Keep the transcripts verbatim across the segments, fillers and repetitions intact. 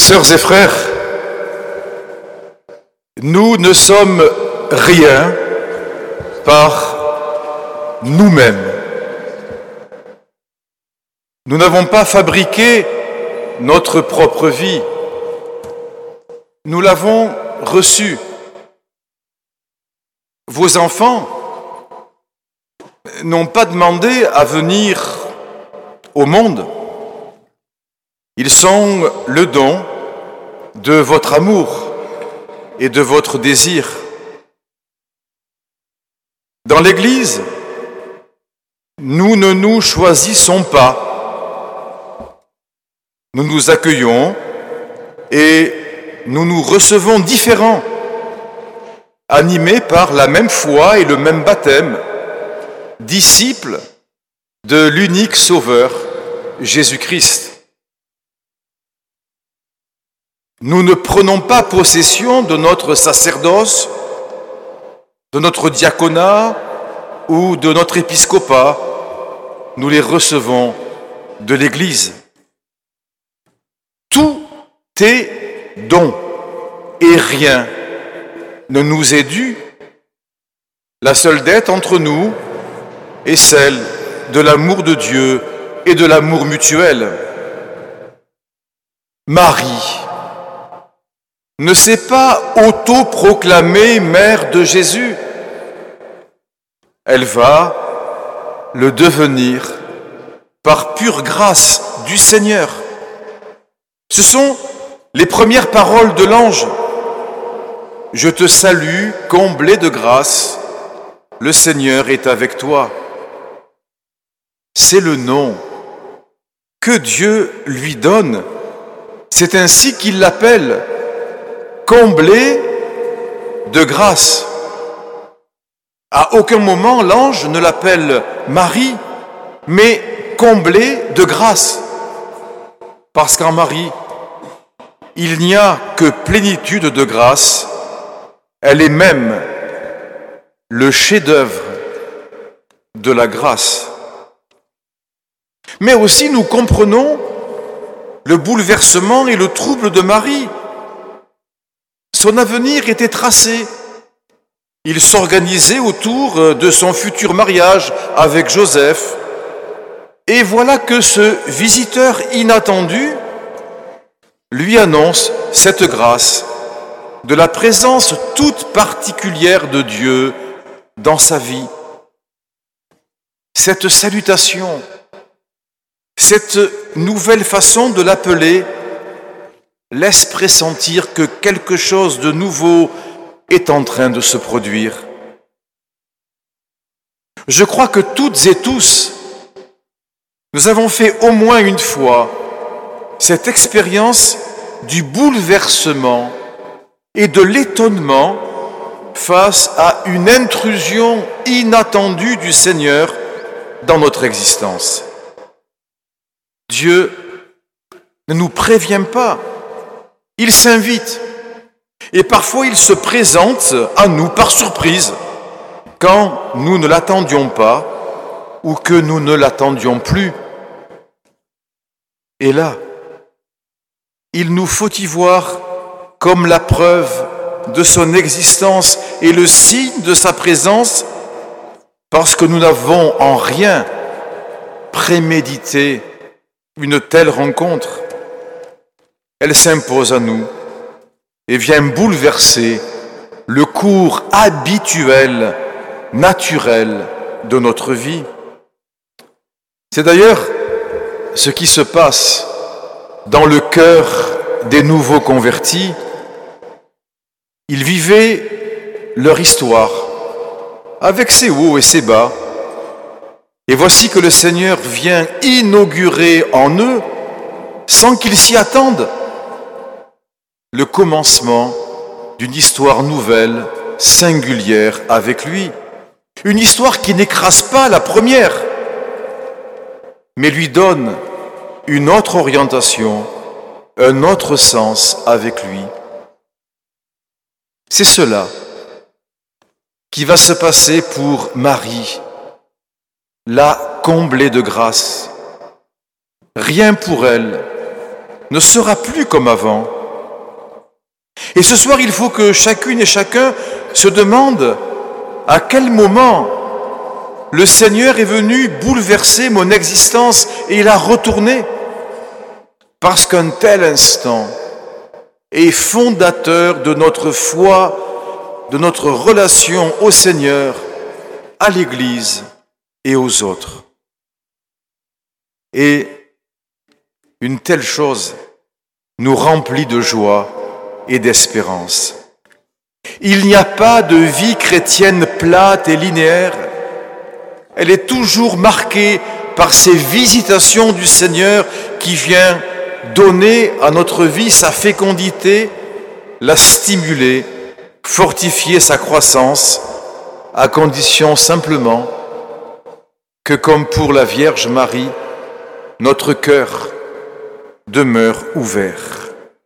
Sœurs et frères, nous ne sommes rien par nous-mêmes. Nous n'avons pas fabriqué notre propre vie. Nous l'avons reçue. Vos enfants n'ont pas demandé à venir au monde. Ils sont le don de votre amour et de votre désir. Dans l'Église, nous ne nous choisissons pas. Nous nous accueillons et nous nous recevons différents, animés par la même foi et le même baptême, disciples de l'unique Sauveur, Jésus-Christ. Nous ne prenons pas possession de notre sacerdoce, de notre diaconat ou de notre épiscopat. Nous les recevons de l'Église. Tout est don et rien ne nous est dû. La seule dette entre nous est celle de l'amour de Dieu et de l'amour mutuel. Marie ne s'est pas autoproclamée mère de Jésus. Elle va le devenir par pure grâce du Seigneur. Ce sont les premières paroles de l'ange. « Je te salue, comblée de grâce, le Seigneur est avec toi. » C'est le nom que Dieu lui donne. C'est ainsi qu'il l'appelle. Comblée de grâce. À aucun moment, l'ange ne l'appelle Marie, mais comblée de grâce. Parce qu'en Marie, il n'y a que plénitude de grâce. Elle est même le chef-d'œuvre de la grâce. Mais aussi, nous comprenons le bouleversement et le trouble de Marie. Son avenir était tracé. Il s'organisait autour de son futur mariage avec Joseph. Et voilà que ce visiteur inattendu lui annonce cette grâce de la présence toute particulière de Dieu dans sa vie. Cette salutation, cette nouvelle façon de l'appeler, laisse pressentir que quelque chose de nouveau est en train de se produire. Je crois que toutes et tous, nous avons fait au moins une fois cette expérience du bouleversement et de l'étonnement face à une intrusion inattendue du Seigneur dans notre existence. Dieu ne nous prévient pas. Il s'invite et parfois il se présente à nous par surprise quand nous ne l'attendions pas ou que nous ne l'attendions plus. Et là, il nous faut y voir comme la preuve de son existence et le signe de sa présence parce que nous n'avons en rien prémédité une telle rencontre. Elle s'impose à nous et vient bouleverser le cours habituel, naturel de notre vie. C'est d'ailleurs ce qui se passe dans le cœur des nouveaux convertis. Ils vivaient leur histoire avec ses hauts et ses bas. Et voici que le Seigneur vient inaugurer en eux, sans qu'ils s'y attendent, le commencement d'une histoire nouvelle, singulière avec lui. Une histoire qui n'écrase pas la première, mais lui donne une autre orientation, un autre sens avec lui. C'est cela qui va se passer pour Marie, la comblée de grâce. Rien pour elle ne sera plus comme avant. Et ce soir, il faut que chacune et chacun se demande à quel moment le Seigneur est venu bouleverser mon existence et il a retourné. Parce qu'un tel instant est fondateur de notre foi, de notre relation au Seigneur, à l'Église et aux autres. Et une telle chose nous remplit de joie et d'espérance. Il n'y a pas de vie chrétienne plate et linéaire. Elle est toujours marquée par ces visitations du Seigneur qui vient donner à notre vie sa fécondité, la stimuler, fortifier sa croissance, à condition simplement que, comme pour la Vierge Marie, notre cœur demeure ouvert.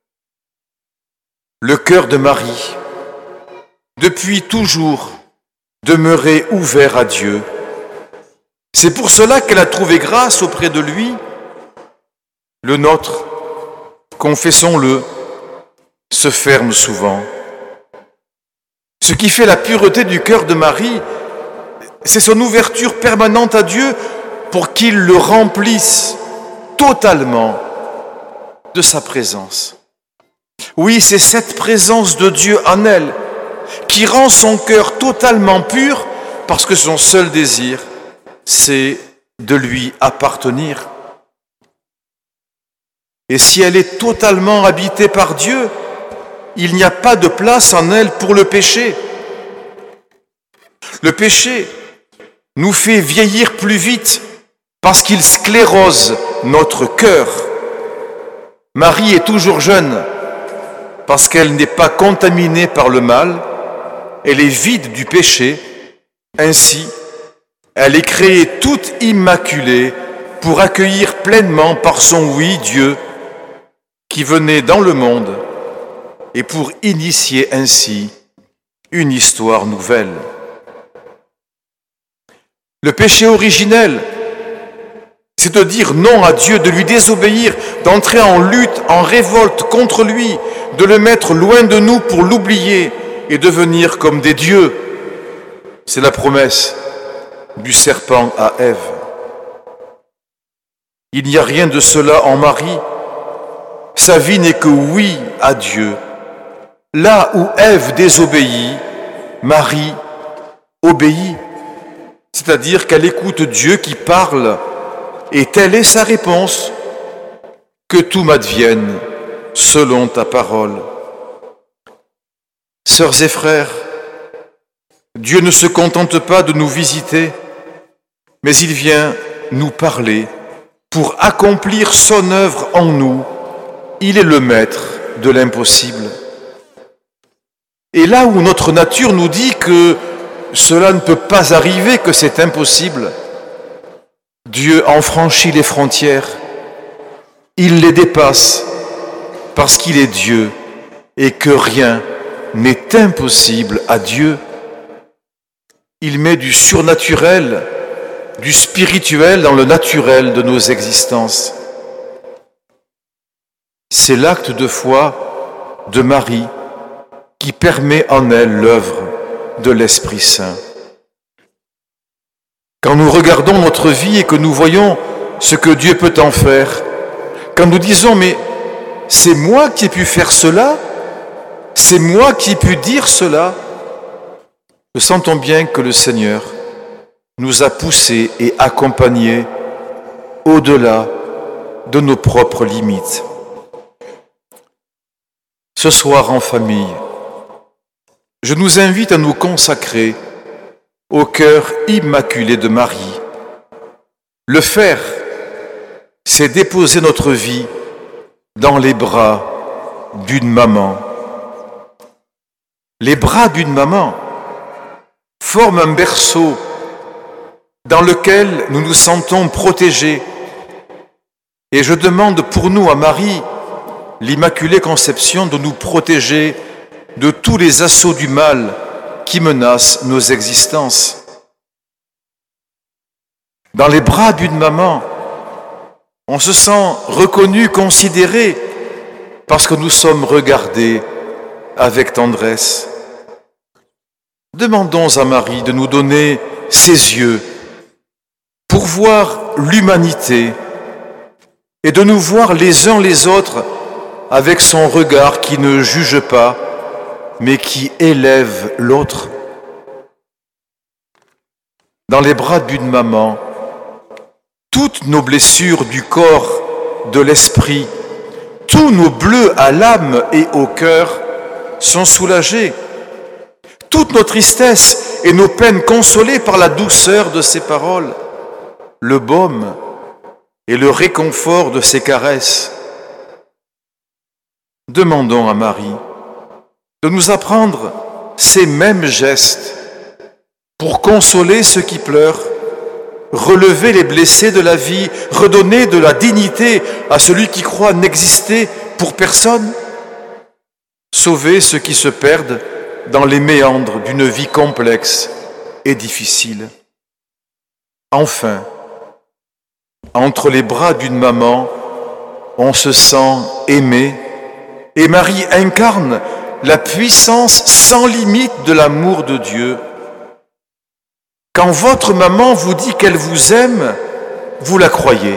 Le cœur de Marie, depuis toujours, demeurait ouvert à Dieu. C'est pour cela qu'elle a trouvé grâce auprès de lui. Le nôtre, confessons-le, se ferme souvent. Ce qui fait la pureté du cœur de Marie, c'est son ouverture permanente à Dieu pour qu'il le remplisse totalement de sa présence. Oui, c'est cette présence de Dieu en elle qui rend son cœur totalement pur parce que son seul désir, c'est de lui appartenir. Et si elle est totalement habitée par Dieu, il n'y a pas de place en elle pour le péché. Le péché nous fait vieillir plus vite parce qu'il sclérose notre cœur. Marie est toujours jeune parce qu'elle n'est pas contaminée par le mal, elle est vide du péché, ainsi elle est créée toute immaculée pour accueillir pleinement par son oui Dieu qui venait dans le monde et pour initier ainsi une histoire nouvelle. Le péché originel, c'est de dire non à Dieu, de lui désobéir, d'entrer en lutte, en révolte contre lui, de le mettre loin de nous pour l'oublier et devenir comme des dieux. C'est la promesse du serpent à Ève. Il n'y a rien de cela en Marie. Sa vie n'est que oui à Dieu. Là où Ève désobéit, Marie obéit. C'est-à-dire qu'elle écoute Dieu qui parle, et telle est sa réponse, que tout m'advienne selon ta parole. Sœurs et frères, Dieu ne se contente pas de nous visiter, mais il vient nous parler pour accomplir son œuvre en nous. Il est le maître de l'impossible. Et là où notre nature nous dit que cela ne peut pas arriver, que c'est impossible, Dieu en franchit les frontières. Il les dépasse parce qu'il est Dieu et que rien n'est impossible à Dieu. Il met du surnaturel, du spirituel dans le naturel de nos existences. C'est l'acte de foi de Marie qui permet en elle l'œuvre de l'Esprit Saint. Quand nous regardons notre vie et que nous voyons ce que Dieu peut en faire, quand nous disons « mais c'est moi qui ai pu faire cela, c'est moi qui ai pu dire cela », nous sentons bien que le Seigneur nous a poussés et accompagnés au-delà de nos propres limites. Ce soir en famille, je nous invite à nous consacrer au cœur immaculé de Marie. Le faire, c'est déposer notre vie dans les bras d'une maman. Les bras d'une maman forment un berceau dans lequel nous nous sentons protégés. Et je demande pour nous à Marie, l'Immaculée Conception, de nous protéger de tous les assauts du mal qui menacent nos existences. Dans les bras d'une maman, on se sent reconnu, considéré, parce que nous sommes regardés avec tendresse. Demandons à Marie de nous donner ses yeux pour voir l'humanité et de nous voir les uns les autres avec son regard qui ne juge pas, mais qui élève l'autre. Dans les bras d'une maman, toutes nos blessures du corps, de l'esprit, tous nos bleus à l'âme et au cœur sont soulagés. Toutes nos tristesses et nos peines consolées par la douceur de ses paroles, le baume et le réconfort de ses caresses. Demandons à Marie de nous apprendre ces mêmes gestes pour consoler ceux qui pleurent, relever les blessés de la vie, redonner de la dignité à celui qui croit n'exister pour personne, sauver ceux qui se perdent dans les méandres d'une vie complexe et difficile. Enfin, entre les bras d'une maman, on se sent aimé, et Marie incarne la puissance sans limite de l'amour de Dieu. Quand votre maman vous dit qu'elle vous aime, vous la croyez.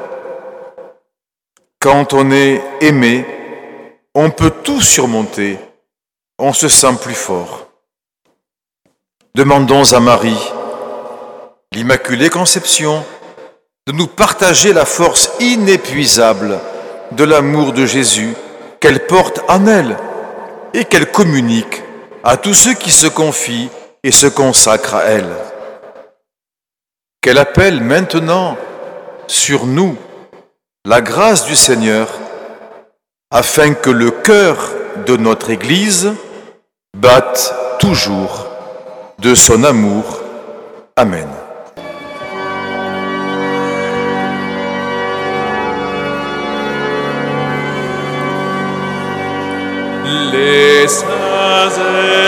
Quand on est aimé, on peut tout surmonter, on se sent plus fort. Demandons à Marie, l'Immaculée Conception, de nous partager la force inépuisable de l'amour de Jésus qu'elle porte en elle et qu'elle communique à tous ceux qui se confient et se consacrent à elle. Qu'elle appelle maintenant sur nous la grâce du Seigneur afin que le cœur de notre Église batte toujours de son amour. Amen. Les saints